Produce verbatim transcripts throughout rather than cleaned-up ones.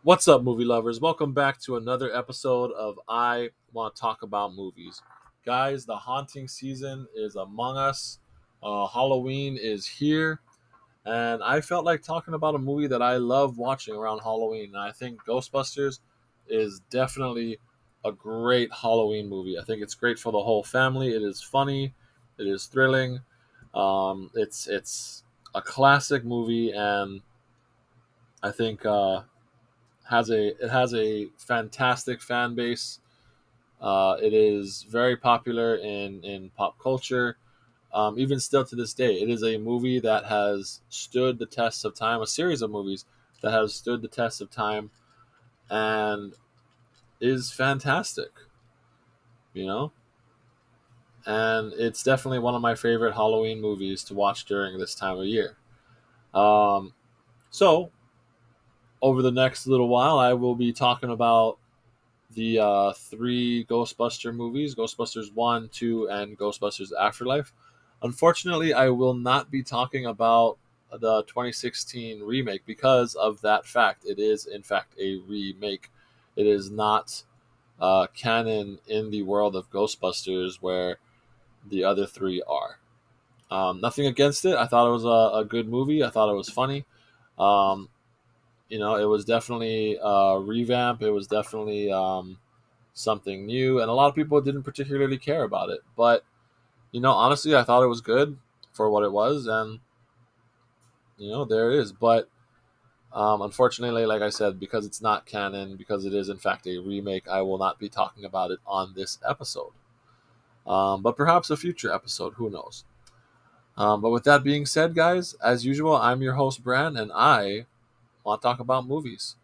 What's up, movie lovers? Welcome back to another episode of I Want to Talk About Movies. Guys, the haunting season is among us. Uh, Halloween is here, and I felt like talking about a movie that I love watching around Halloween. And I think Ghostbusters is definitely a great Halloween movie. I think it's great for the whole family. It is funny, it is thrilling. Um, it's it's a classic movie, and I think uh, has a it has a fantastic fan base. Uh, it is very popular in in pop culture. Um, even still to this day, it is a movie that has stood the test of time. A series of movies that has stood the test of time and is fantastic. You know, and it's definitely one of my favorite Halloween movies to watch during this time of year. Um, so over the next little while, I will be talking about the uh, three Ghostbuster movies: Ghostbusters one, two, and Ghostbusters Afterlife. Unfortunately, I will not be talking about the twenty sixteen remake because of that fact. It is, in fact, a remake. It is not uh, canon in the world of Ghostbusters where the other three are. Um, nothing against it. I thought it was a, a good movie. I thought it was funny. Um, you know, it was definitely a revamp. It was definitely um, something new, and a lot of people didn't particularly care about it. But you know, honestly, I thought it was good for what it was, and you know, there it is. But um, unfortunately, like I said, because it's not canon, because it is in fact a remake, I will not be talking about it on this episode. Um, but perhaps a future episode, who knows? Um, but with that being said, guys, as usual, I'm your host, Bran, and I want to talk about movies.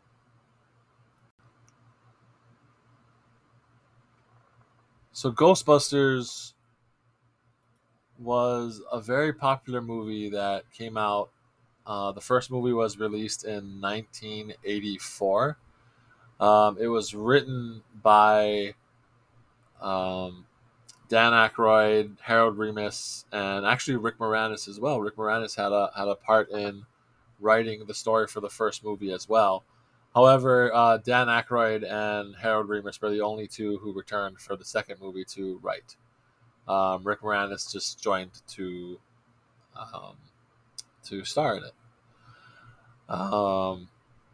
So, Ghostbusters was a very popular movie that came out. Uh, the first movie was released in nineteen eighty-four. Um, it was written by um, Dan Aykroyd, Harold Ramis, and actually Rick Moranis as well. Rick Moranis had a had a part in writing the story for the first movie as well. However, uh, Dan Aykroyd and Harold Ramis were the only two who returned for the second movie to write. Um, Rick Moranis just joined to um, to star in it. Um,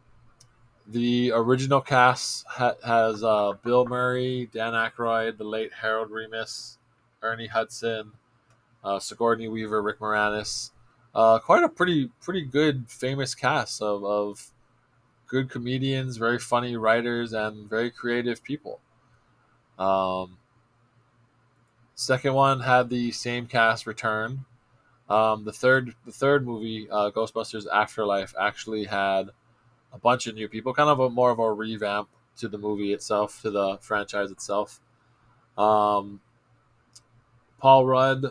the original cast ha- has uh, Bill Murray, Dan Aykroyd, the late Harold Ramis, Ernie Hudson, uh, Sigourney Weaver, Rick Moranis. Uh, quite a pretty pretty good famous cast of, of good comedians, very funny writers, and very creative people. Um, Second one had the same cast return. Um, the third the third movie, uh, Ghostbusters Afterlife, actually had a bunch of new people, kind of a more of a revamp to the movie itself, to the franchise itself. Um, Paul Rudd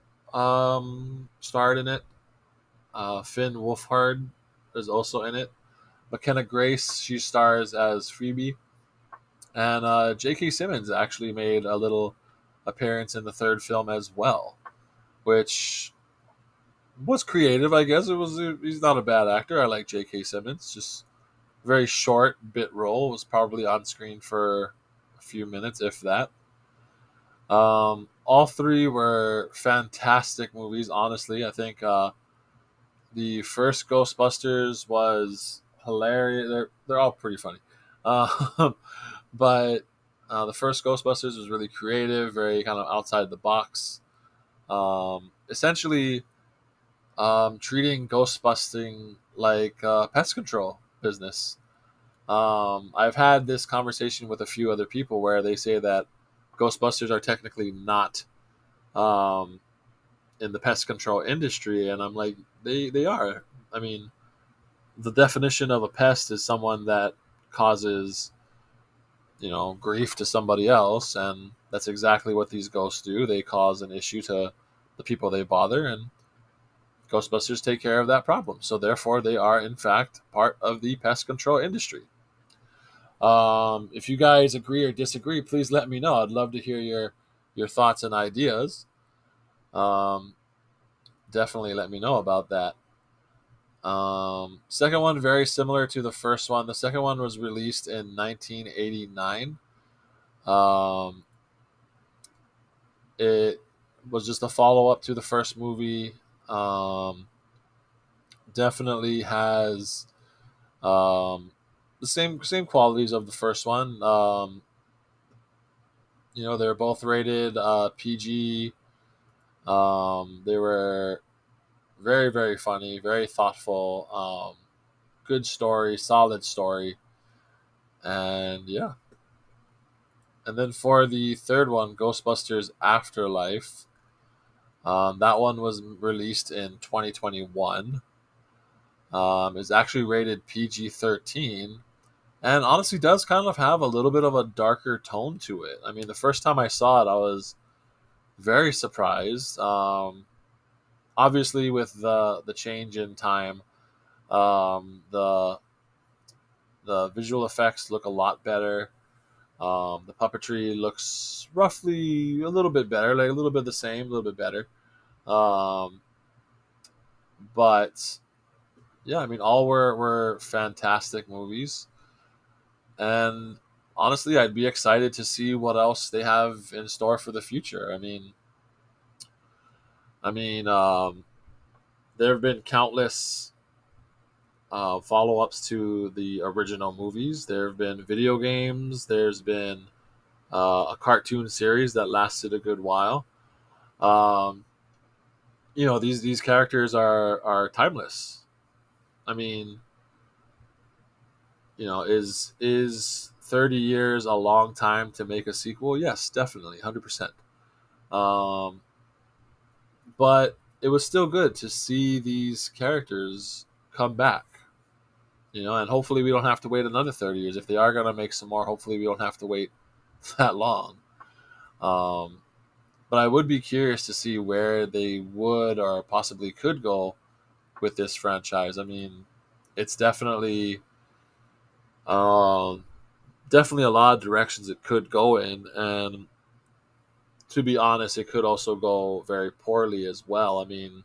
um, starred in it. Uh, Finn Wolfhard is also in it. McKenna Grace, she stars as Phoebe, and uh, J K. Simmons actually made a little appearance in the third film as well, which was creative, I guess. It was. He's not a bad actor. I like J K. Simmons. Just very short bit role. Was probably on screen for a few minutes, if that. Um, all three were fantastic movies. Honestly, I think uh, the first Ghostbusters was hilarious. They're they're all pretty funny, uh, but uh, the first Ghostbusters was really creative, very kind of outside the box. Um, essentially, um, treating ghost busting like uh, pest control business. Um, I've had this conversation with a few other people where they say that Ghostbusters are technically not um, in the pest control industry, and I'm like, they they are. I mean, the definition of a pest is someone that causes you know grief to somebody else, and that's exactly what these ghosts do. They cause an issue to the people they bother, and Ghostbusters take care of that problem. So therefore, they are in fact part of the pest control industry. Um, if you guys agree or disagree, please let me know. I'd love to hear your your thoughts and ideas. Um, Definitely let me know about that. Um, second one, very similar to the first one. The second one was released in nineteen eighty-nine. Um, it was just a follow up to the first movie. Um, definitely has um, the same same qualities of the first one. Um, you know, they're both rated uh, P G. Um, they were very very funny, very thoughtful. Um, good story, solid story, and yeah. And then for the third one, Ghostbusters Afterlife, um, that one was released in twenty twenty-one. Um, is actually rated P G thirteen, and honestly does kind of have a little bit of a darker tone to it. I mean, the first time I saw it, I was very surprised. Um, obviously, with the the change in time, um, the the visual effects look a lot better. Um, the puppetry looks roughly a little bit better, like a little bit the same, a little bit better. Um, but yeah, I mean, all were were fantastic movies, and honestly, I'd be excited to see what else they have in store for the future. I mean, I mean, um, there have been countless uh, follow ups to the original movies. There have been video games. There's been uh, a cartoon series that lasted a good while. Um, you know, these these characters are are timeless. I mean, you know, is is thirty years a long time to make a sequel? Yes, definitely, one hundred percent. Um, but it was still good to see these characters come back, you know, and hopefully we don't have to wait another thirty years. If they are going to make some more, hopefully we don't have to wait that long. Um, but I would be curious to see where they would or possibly could go with this franchise. I mean, it's definitely um, definitely a lot of directions it could go in, and to be honest, it could also go very poorly as well. I mean,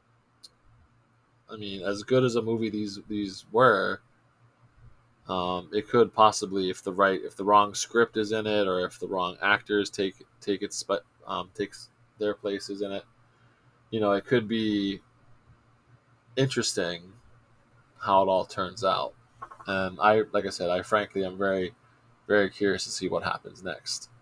I mean, as good as a movie these these were, um, it could possibly, if the right, if the wrong script is in it, or if the wrong actors take take its um, takes their places in it, you know, it could be interesting how it all turns out. And I, like I said, I frankly am very, very curious to see what happens next.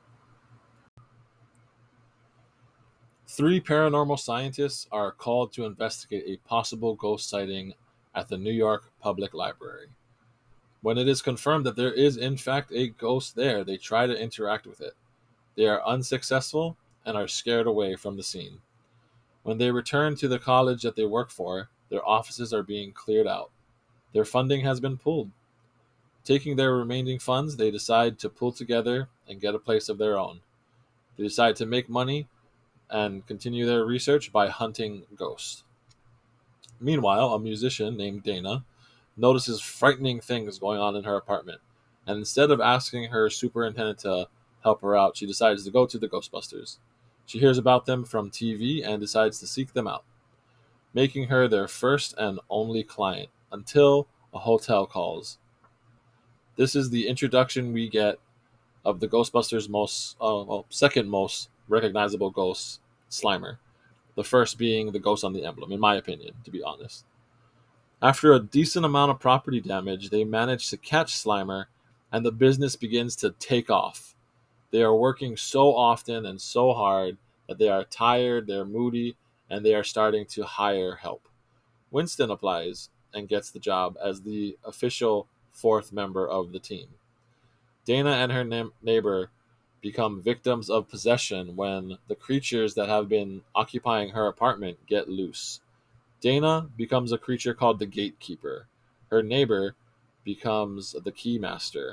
Three paranormal scientists are called to investigate a possible ghost sighting at the New York Public Library. When it is confirmed that there is, in fact, a ghost there, they try to interact with it. They are unsuccessful and are scared away from the scene. When they return to the college that they work for, their offices are being cleared out. Their funding has been pulled. Taking their remaining funds, they decide to pull together and get a place of their own. They decide to make money and continue their research by hunting ghosts. Meanwhile, a musician named Dana notices frightening things going on in her apartment, and instead of asking her superintendent to help her out, she decides to go to the Ghostbusters. She hears about them from T V and decides to seek them out, making her their first and only client until a hotel calls. This is the introduction we get of the Ghostbusters' most, uh, well, second most recognizable ghost, Slimer. The first being the ghost on the emblem, in my opinion, to be honest. After a decent amount of property damage, they manage to catch Slimer, and the business begins to take off. They are working so often and so hard that they are tired, they're moody, and they are starting to hire help. Winston applies and gets the job as the official fourth member of the team. Dana and her ne- neighbor become victims of possession when the creatures that have been occupying her apartment get loose. Dana becomes a creature called the Gatekeeper. Her neighbor becomes the Keymaster.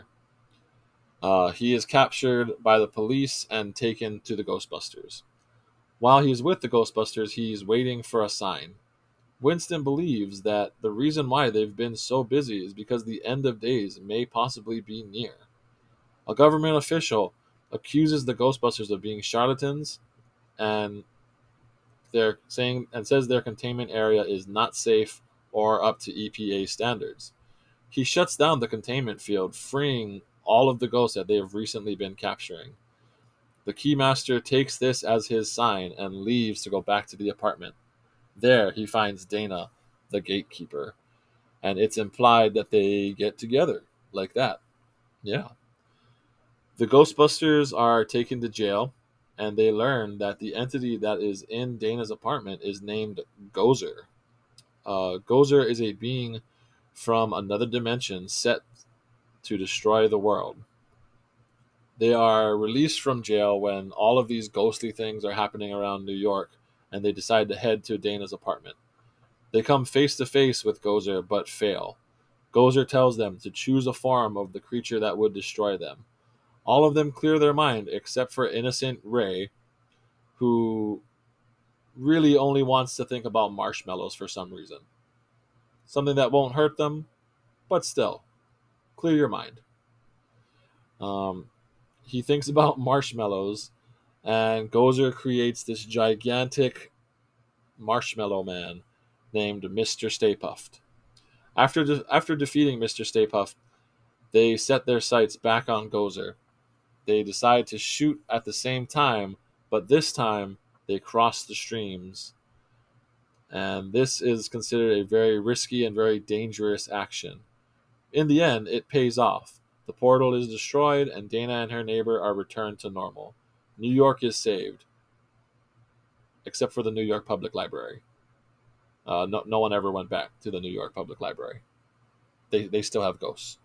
Uh, he is captured by the police and taken to the Ghostbusters. While he is with the Ghostbusters, he's waiting for a sign. Winston believes that the reason why they've been so busy is because the end of days may possibly be near. A government official accuses the Ghostbusters of being charlatans, and they're saying and says their containment area is not safe or up to E P A standards. He shuts down the containment field, freeing all of the ghosts that they have recently been capturing. The Keymaster takes this as his sign and leaves to go back to the apartment. There, he finds Dana, the gatekeeper, and it's implied that they get together like that. Yeah. The Ghostbusters are taken to jail, and they learn that the entity that is in Dana's apartment is named Gozer. Uh, Gozer is a being from another dimension set to destroy the world. They are released from jail when all of these ghostly things are happening around New York, and they decide to head to Dana's apartment. They come face to face with Gozer, but fail. Gozer tells them to choose a form of the creature that would destroy them. All of them clear their mind except for innocent Ray, who really only wants to think about marshmallows for some reason. Something that won't hurt them, but still, clear your mind. Um, he thinks about marshmallows, and Gozer creates this gigantic marshmallow man named Mister Stay Puft. After, de- after defeating Mister Stay Puft, they set their sights back on Gozer. They decide to shoot at the same time, but this time they cross the streams. And this is considered a very risky and very dangerous action. In the end, it pays off. The portal is destroyed, and Dana and her neighbor are returned to normal. New York is saved, except for the New York Public Library. Uh, no, no one ever went back to the New York Public Library. They, they still have ghosts.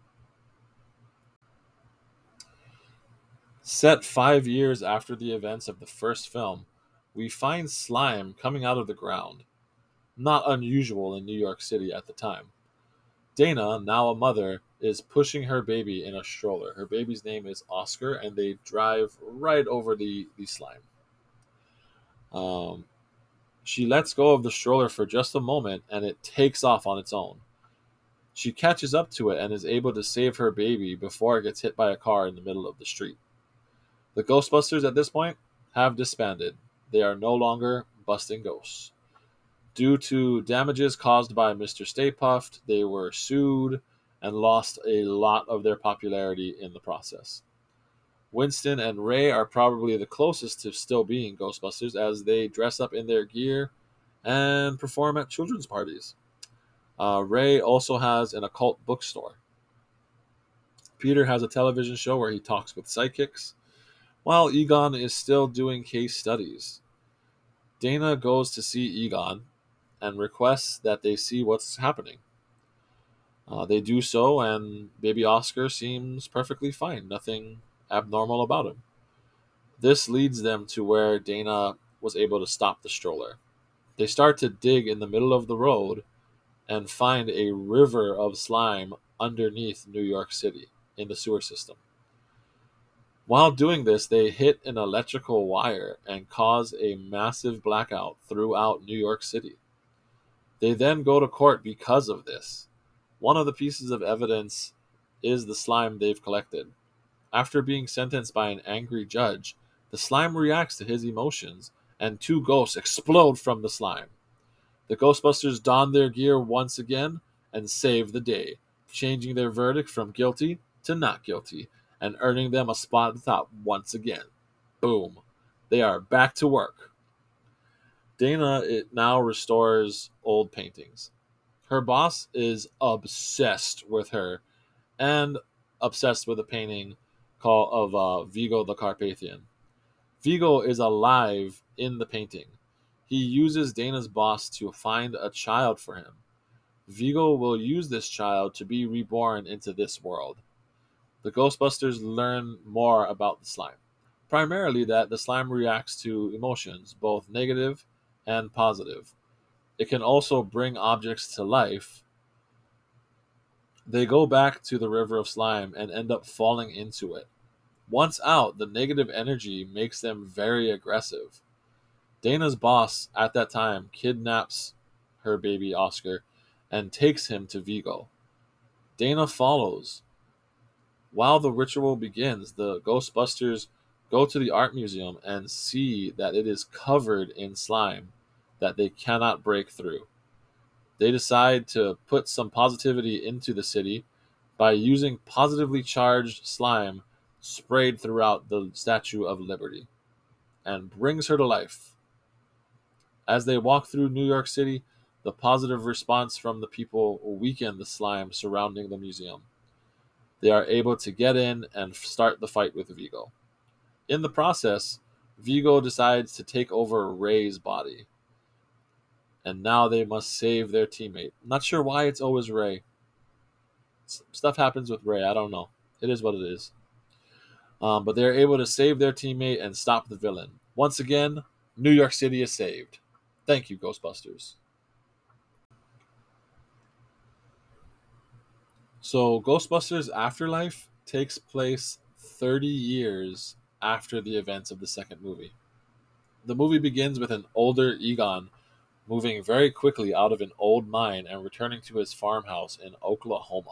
Set five years after the events of the first film, we find slime coming out of the ground. Not unusual in New York City at the time. Dana, now a mother, is pushing her baby in a stroller. Her baby's name is Oscar, and they drive right over the, the slime. Um, she lets go of the stroller for just a moment, and it takes off on its own. She catches up to it and is able to save her baby before it gets hit by a car in the middle of the street. The Ghostbusters at this point have disbanded. They are no longer busting ghosts. Due to damages caused by Mister Stay Puft, they were sued and lost a lot of their popularity in the process. Winston and Ray are probably the closest to still being Ghostbusters, as they dress up in their gear and perform at children's parties. Uh, Ray also has an occult bookstore. Peter has a television show where he talks with psychics, while Egon is still doing case studies. Dana goes to see Egon and requests that they see what's happening. Uh, they do so, and baby Oscar seems perfectly fine. Nothing abnormal about him. This leads them to where Dana was able to stop the stroller. They start to dig in the middle of the road and find a river of slime underneath New York City in the sewer system. While doing this, they hit an electrical wire and cause a massive blackout throughout New York City. They then go to court because of this. One of the pieces of evidence is the slime they've collected. After being sentenced by an angry judge, the slime reacts to his emotions, and two ghosts explode from the slime. The Ghostbusters don their gear once again and save the day, changing their verdict from guilty to not guilty, and earning them a spot at the top once again. Boom. They are back to work. Dana it now restores old paintings. Her boss is obsessed with her and obsessed with a painting called of uh, Vigo the Carpathian. Vigo is alive in the painting. He uses Dana's boss to find a child for him. Vigo will use this child to be reborn into this world. The Ghostbusters learn more about the slime. Primarily that the slime reacts to emotions, both negative and positive. It can also bring objects to life. They go back to the river of slime and end up falling into it. Once out, the negative energy makes them very aggressive. Dana's boss at that time kidnaps her baby Oscar and takes him to Vigo. Dana follows. While the ritual begins, the Ghostbusters go to the art museum and see that it is covered in slime that they cannot break through. They decide to put some positivity into the city by using positively charged slime sprayed throughout the Statue of Liberty and brings her to life. As they walk through New York City, the positive response from the people weaken the slime surrounding the museum. They are able to get in and start the fight with Vigo. In the process, Vigo decides to take over Ray's body, and now they must save their teammate. Not sure why it's always Ray. Stuff happens with Ray, I don't know. It is what it is. Um, but they're able to save their teammate and stop the villain. Once again, New York City is saved. Thank you, Ghostbusters. So, Ghostbusters Afterlife takes place thirty years after the events of the second movie. The movie begins with an older Egon moving very quickly out of an old mine and returning to his farmhouse in Oklahoma.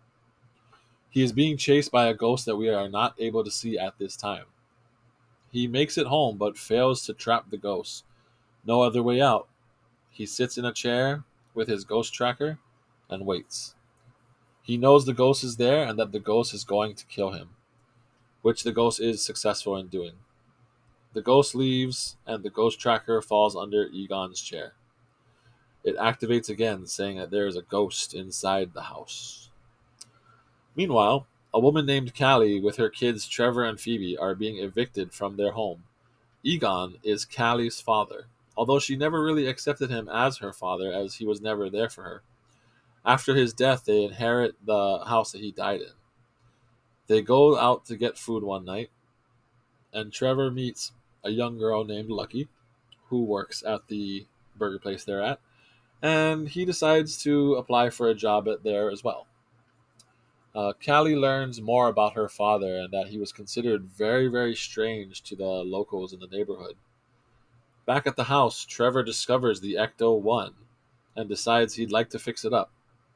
He is being chased by a ghost that we are not able to see at this time. He makes it home but fails to trap the ghost. No other way out. He sits in a chair with his ghost tracker and waits. He knows the ghost is there and that the ghost is going to kill him, which the ghost is successful in doing. The ghost leaves and the ghost tracker falls under Egon's chair. It activates again, saying that there is a ghost inside the house. Meanwhile, a woman named Callie with her kids Trevor and Phoebe are being evicted from their home. Egon is Callie's father, although she never really accepted him as her father as he was never there for her. After his death, they inherit the house that he died in. They go out to get food one night, and Trevor meets a young girl named Lucky, who works at the burger place they're at, and he decides to apply for a job at there as well. Uh, Callie learns more about her father and that he was considered very, very strange to the locals in the neighborhood. Back at the house, Trevor discovers the Ecto one and decides he'd like to fix it up.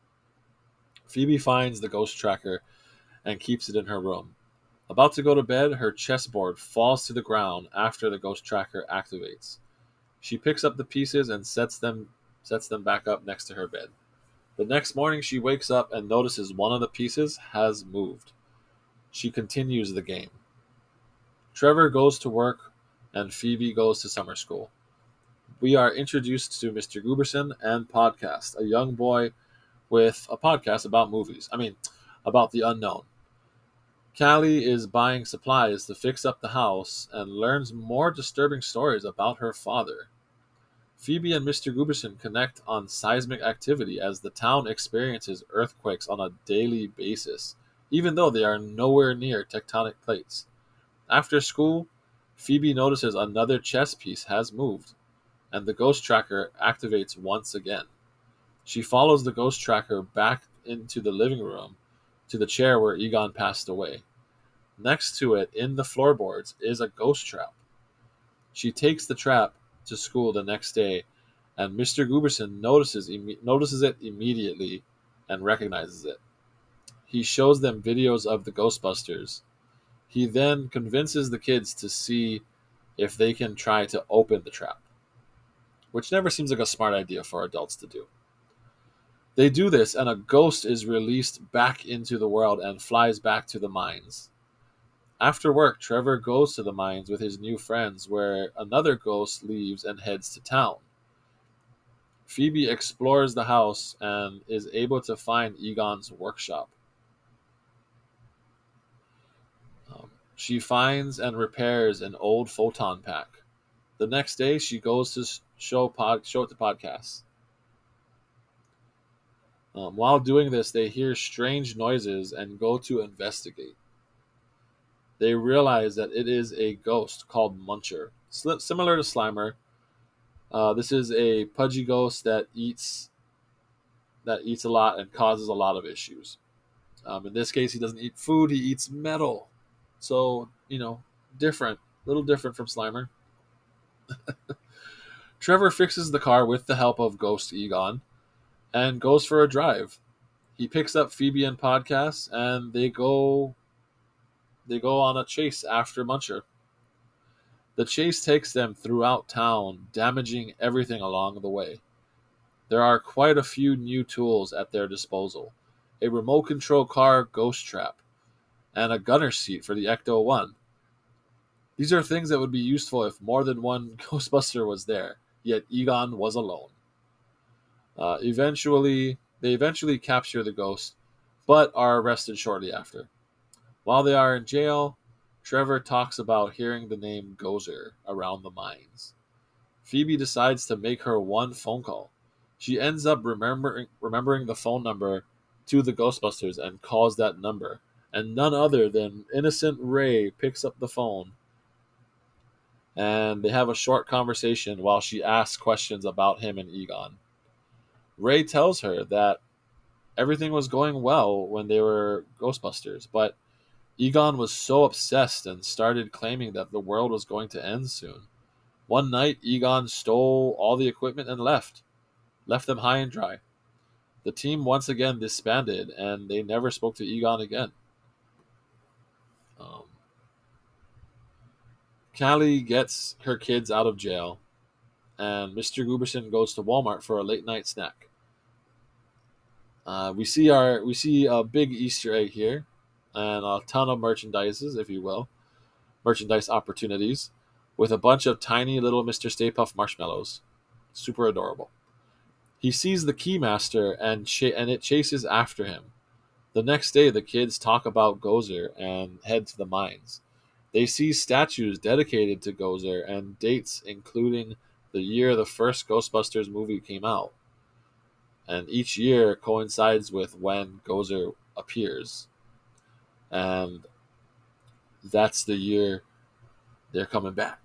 Phoebe finds the ghost tracker and keeps it in her room. About to go to bed, her chessboard falls to the ground after the ghost tracker activates. She picks up the pieces and sets them sets them back up next to her bed. The next morning, she wakes up and notices one of the pieces has moved. She continues the game. Trevor goes to work and Phoebe goes to summer school. We are introduced to Mister Gooberson and Podcast, a young boy with a podcast about movies. I mean, about the unknown. Callie is buying supplies to fix up the house and learns more disturbing stories about her father. Phoebe and Mister Gooberson connect on seismic activity as the town experiences earthquakes on a daily basis, even though they are nowhere near tectonic plates. After school, Phoebe notices another chess piece has moved, and the ghost tracker activates once again. She follows the ghost tracker back into the living room to the chair where Egon passed away. Next to it, in the floorboards, is a ghost trap. She takes the trap to school the next day, and Mister Gooberson notices imme- notices it immediately and recognizes it. He shows them videos of the Ghostbusters. He then convinces the kids to see if they can try to open the trap, which never seems like a smart idea for adults to do. They do this, and a ghost is released back into the world and flies back to the mines. After work, Trevor goes to the mines with his new friends, where another ghost leaves and heads to town. Phoebe explores the house and is able to find Egon's workshop. Um, she finds and repairs an old photon pack. The next day, she goes to show, pod, show it to podcasts. Um, while doing this, they hear strange noises and go to investigate. They realize that it is a ghost called Muncher, similar to Slimer. Uh, this is a pudgy ghost that eats that eats a lot and causes a lot of issues. Um, in this case, he doesn't eat food; he eats metal. So you know, different, a little different from Slimer. Trevor fixes the car with the help of Ghost Egon and goes for a drive. He picks up Phoebe and Podcast, and they go they go on a chase after Muncher. The chase takes them throughout town, damaging everything along the way. there are quite a few new tools at their disposal: a remote control car ghost trap, and a gunner seat for the Ecto one. These are things that would be useful if more than one Ghostbuster was there, yet Egon was alone. Uh, eventually, they eventually capture the ghost, but are arrested shortly after. While they are in jail, Trevor talks about hearing the name Gozer around the mines. Phoebe decides to make her one phone call. She ends up remembering remembering the phone number to the Ghostbusters and calls that number. And none other than innocent Ray picks up the phone, and they have a short conversation while she asks questions about him and Egon. Ray tells her that everything was going well when they were Ghostbusters, but Egon was so obsessed and started claiming that the world was going to end soon. One night, Egon stole all the equipment and left, left them high and dry. The team once again disbanded, and they never spoke to Egon again. Um, Callie gets her kids out of jail, and Mister Gooberson goes to Walmart for a late night snack. Uh, we see our we see a big Easter egg here, and a ton of merchandises, if you will, merchandise opportunities, with a bunch of tiny little Mister Stay Puft marshmallows. Super adorable. He sees the Keymaster and ch- and it chases after him. The next day, the kids talk about Gozer and head to the mines. They see statues dedicated to Gozer and dates including the year the first Ghostbusters movie came out. And each year coincides with when Gozer appears. And that's the year they're coming back.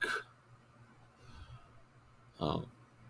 Um,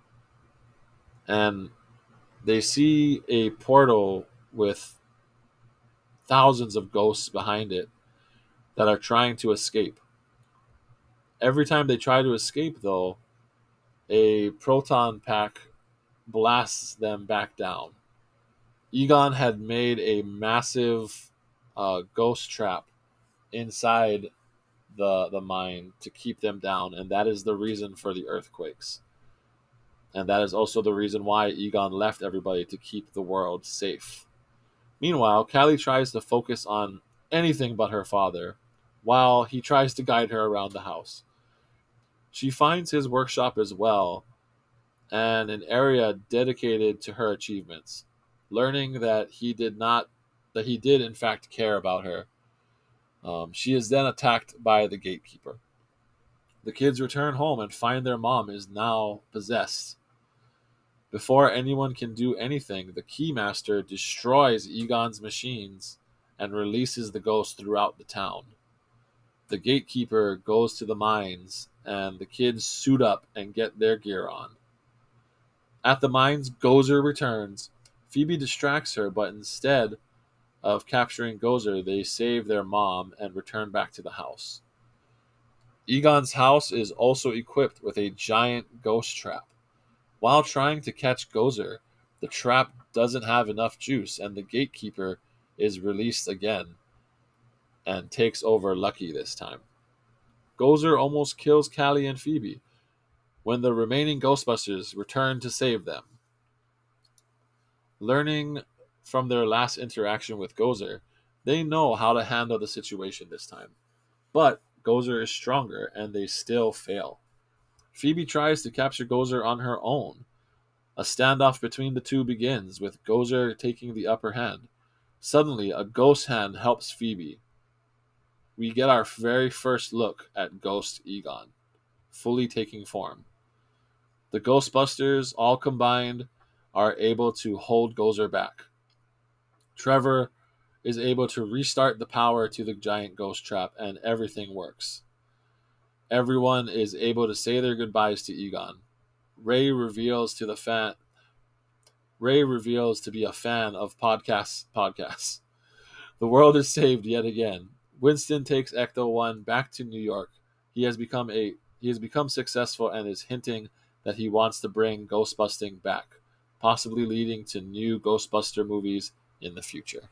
and they see a portal with thousands of ghosts behind it that are trying to escape. Every time they try to escape, though, a proton pack blasts them back down. Egon had made a massive uh, ghost trap inside the the mine to keep them down, and that is the reason for the earthquakes. And that is also the reason why Egon left everybody, to keep the world safe. Meanwhile, Callie tries to focus on anything but her father, while he tries to guide her around the house. She finds his workshop as well, and an area dedicated to her achievements, learning that he did not, that he did in fact care about her. Um, she is then attacked by the gatekeeper. The kids return home and find their mom is now possessed. Before anyone can do anything, the Keymaster destroys Egon's machines and releases the ghost throughout the town. The gatekeeper goes to the mines, and the kids suit up and get their gear on. At the mines, Gozer returns. Phoebe distracts her, but instead of capturing Gozer, they save their mom and return back to the house. Egon's house is also equipped with a giant ghost trap. While trying to catch Gozer, the trap doesn't have enough juice, and the gatekeeper is released again and takes over Lucky this time. Gozer almost kills Callie and Phoebe when the remaining Ghostbusters return to save them. Learning from their last interaction with Gozer, they know how to handle the situation this time. But Gozer is stronger, and they still fail. Phoebe tries to capture Gozer on her own. A standoff between the two begins, with Gozer taking the upper hand. Suddenly, a ghost hand helps Phoebe. We get our very first look at Ghost Egon, fully taking form. The Ghostbusters, all combined, are able to hold Gozer back. Trevor is able to restart the power to the giant ghost trap, and everything works. Everyone is able to say their goodbyes to Egon. Ray reveals to the fan Ray reveals to be a fan of podcasts podcasts. The world is saved yet again. Winston takes Ecto one back to New York. He has become a he has become successful and is hinting that he wants to bring Ghostbusting back, possibly leading to new Ghostbuster movies in the future.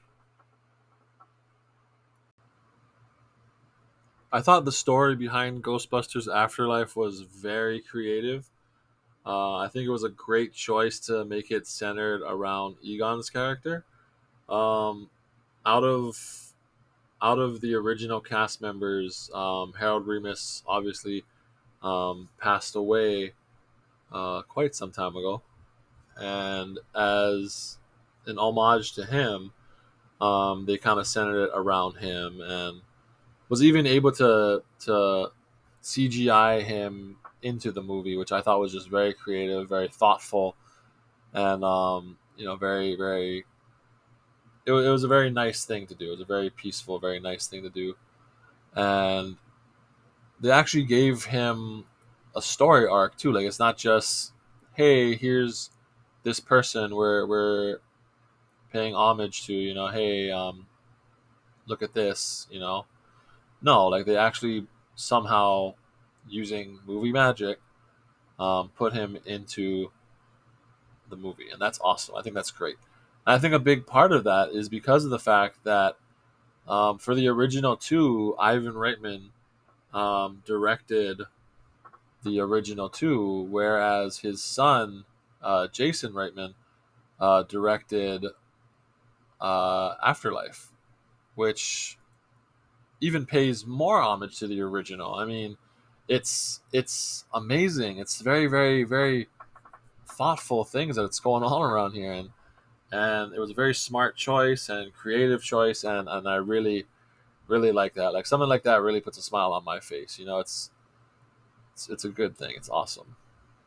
I thought the story behind Ghostbusters Afterlife was very creative. Uh, I think it was a great choice to make it centered around Egon's character. Um, out of out of the original cast members, um, Harold Remus obviously um, passed away uh, quite some time ago, and as an homage to him, um, they kind of centered it around him, and was even able to to C G I him into the movie, which I thought was just very creative, very thoughtful, and um, you know, very very. It, wa- it was a very nice thing to do. It was a very peaceful, very nice thing to do, and they actually gave him a story arc too. Like it's not just, hey, here's this person we're we're paying homage to. You know, hey, um, look at this. You know, no, like they actually somehow using movie magic um, put him into the movie, and that's awesome. I think that's great. And I think a big part of that is because of the fact that um, for the original two, Ivan Reitman um, directed the original two, whereas his son uh, Jason Reitman uh, directed uh, Afterlife, which even pays more homage to the original. I mean, it's it's amazing. It's very very very thoughtful things that's going on around here, and and it was a very smart choice and creative choice, and and I really really like that. Like something like that really puts a smile on my face. You know, it's it's, it's a good thing. It's awesome.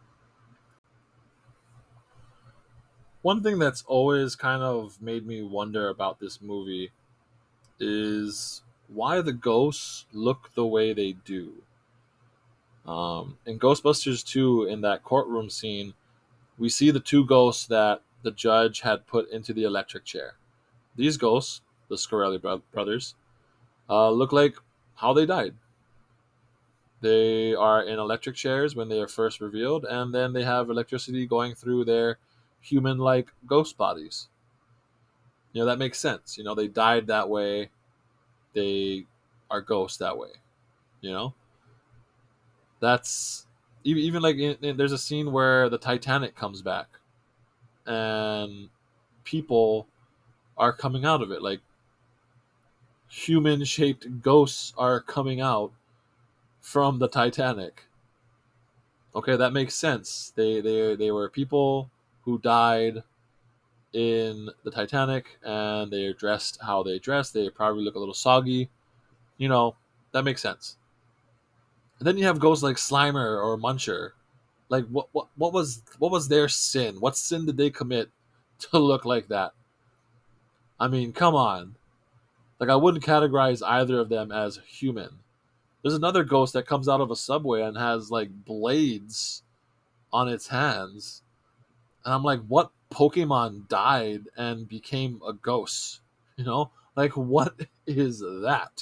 One thing that's always kind of made me wonder about this movie is why the ghosts look the way they do. Um, in Ghostbusters two, in that courtroom scene, we see the two ghosts that the judge had put into the electric chair. These ghosts, the Scarelli bro- brothers, uh, look like how they died. They are in electric chairs when they are first revealed, and then they have electricity going through their human like ghost bodies. You know, that makes sense. You know, they died that way, they are ghosts that way. You know, that's even, even like in, in, there's a scene where the Titanic comes back and people are coming out of it. Like human shaped ghosts are coming out from the Titanic. Okay, that makes sense. They they they were people who died in the Titanic, and they're dressed how they dress. They probably look a little soggy. You know, that makes sense. And then you have ghosts like Slimer or Muncher. Like what what what was what was their sin? What sin did they commit to look like that? I mean, come on. Like I wouldn't categorize either of them as human. There's another ghost that comes out of a subway and has like blades on its hands. And I'm like, what Pokemon died and became a ghost? You know? Like, what is that?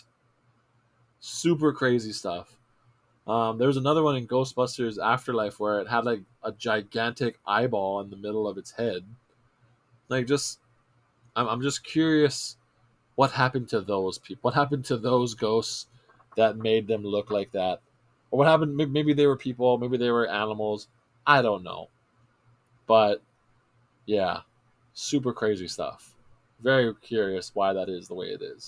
Super crazy stuff. Um, there was another one in Ghostbusters Afterlife where it had like a gigantic eyeball in the middle of its head. Like, just, I'm, I'm just curious what happened to those people? What happened to those ghosts that made them look like that? Or what happened? Maybe they were people, maybe they were animals. I don't know. But yeah, super crazy stuff. Very curious why that is the way it is.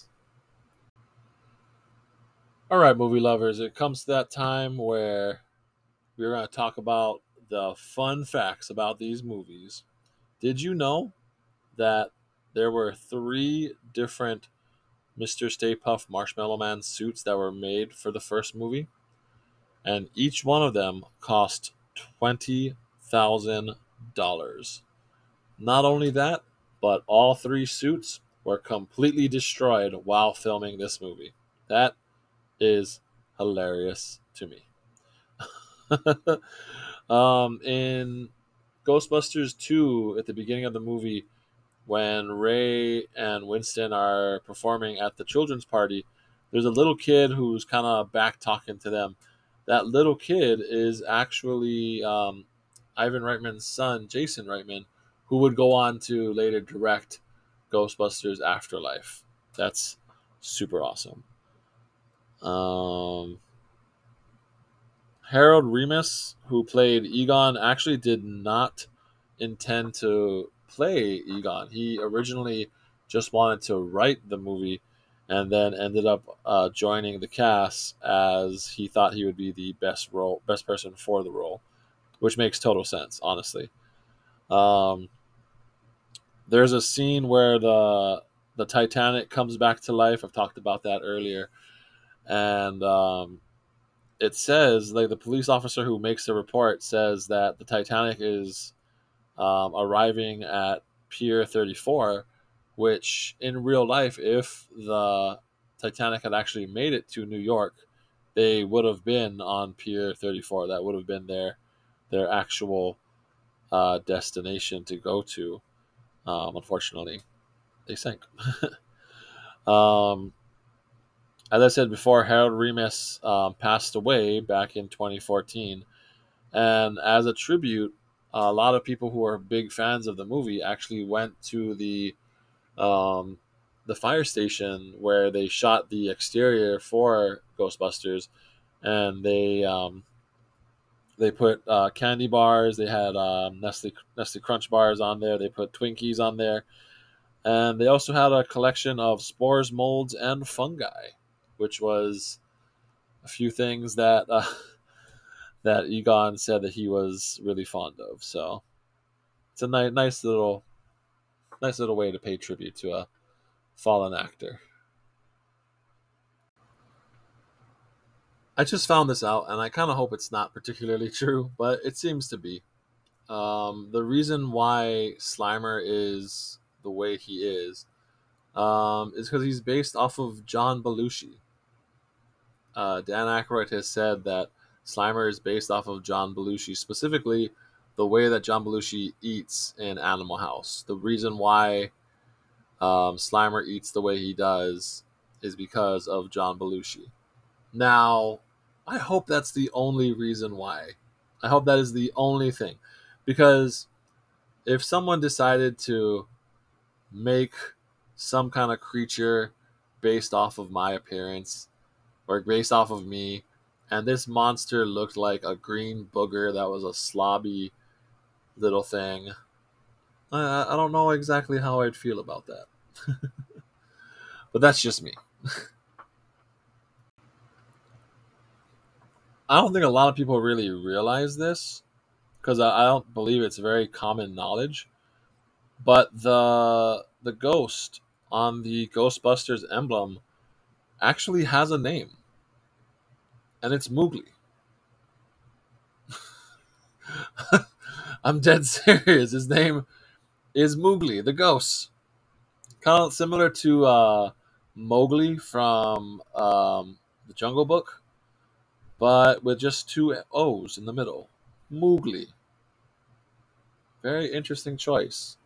All right, movie lovers, it comes to that time where we're going to talk about the fun facts about these movies. Did you know that there were three different mister Stay Puft Marshmallow Man suits that were made for the first movie? And each one of them cost twenty thousand dollars. Not only that, but all three suits were completely destroyed while filming this movie. That is hilarious to me. um, in Ghostbusters two, at the beginning of the movie, when Ray and Winston are performing at the children's party, there's a little kid who's kind of back talking to them. That little kid is actually um, Ivan Reitman's son, Jason Reitman, who would go on to later direct Ghostbusters Afterlife. That's super awesome. Um, Harold Ramis, who played Egon, actually did not intend to play Egon. He originally just wanted to write the movie and then ended up uh, joining the cast as he thought he would be the best role, best person for the role, which makes total sense, honestly. Um, there's a scene where the the Titanic comes back to life. I've talked about that earlier, and um, it says, like, the police officer who makes the report says that the Titanic is um, arriving at Pier thirty-four, which in real life, if the Titanic had actually made it to New York, they would have been on Pier thirty-four. That would have been their their actual uh, destination to go to. Um, unfortunately, they sank. um, as I said before, Harold Ramis um, passed away back in twenty fourteen. And as a tribute, a lot of people who are big fans of the movie actually went to the um, the fire station where they shot the exterior for Ghostbusters, and they um, they put uh, candy bars. They had um, Nestle Nestle Crunch bars on there. They put Twinkies on there, and they also had a collection of spores, molds, and fungi, which was a few things that uh, that Egon said that he was really fond of. So it's a ni- nice little nice little way to pay tribute to a fallen actor. I just found this out, and I kind of hope it's not particularly true, but it seems to be. Um, the reason why Slimer is the way he is um, is because he's based off of John Belushi. Uh, Dan Aykroyd has said that Slimer is based off of John Belushi, specifically the way that John Belushi eats in Animal House. The reason why um, Slimer eats the way he does is because of John Belushi. Now, I hope that's the only reason why. I hope that is the only thing. Because if someone decided to make some kind of creature based off of my appearance or based off of me, and this monster looked like a green booger that was a slobby little thing, I, I don't know exactly how I'd feel about that. But that's just me. I don't think a lot of people really realize this because I, I don't believe it's very common knowledge. But the the ghost on the Ghostbusters emblem actually has a name, and it's Moogly. I'm dead serious. His name is Moogly, the ghost. Kind of similar to uh, Mowgli from um, the Jungle Book, but with just two O's in the middle. Moogly. Very interesting choice.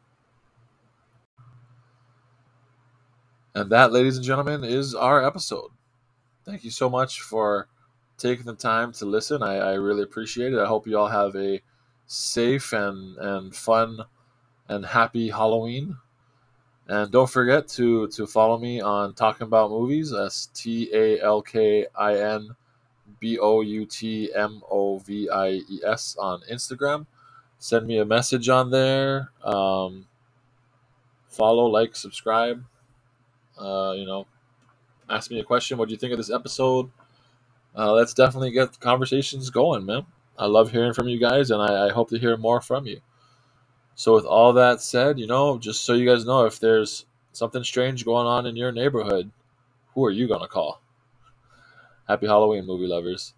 And that, ladies and gentlemen, is our episode. Thank you so much for taking the time to listen. I, I really appreciate it. I hope you all have a safe and, and fun and happy Halloween. And don't forget to, to follow me on Talking About Movies. That's T A L K I N B O U T M O V I E S on Instagram. Send me a message on there. Um, follow, like, subscribe. Uh, you know, ask me a question. What do you think of this episode? Uh, let's definitely get the conversations going, man. I love hearing from you guys, and I, I hope to hear more from you. So with all that said, you know, just so you guys know, if there's something strange going on in your neighborhood, who are you going to call? Happy Halloween, movie lovers.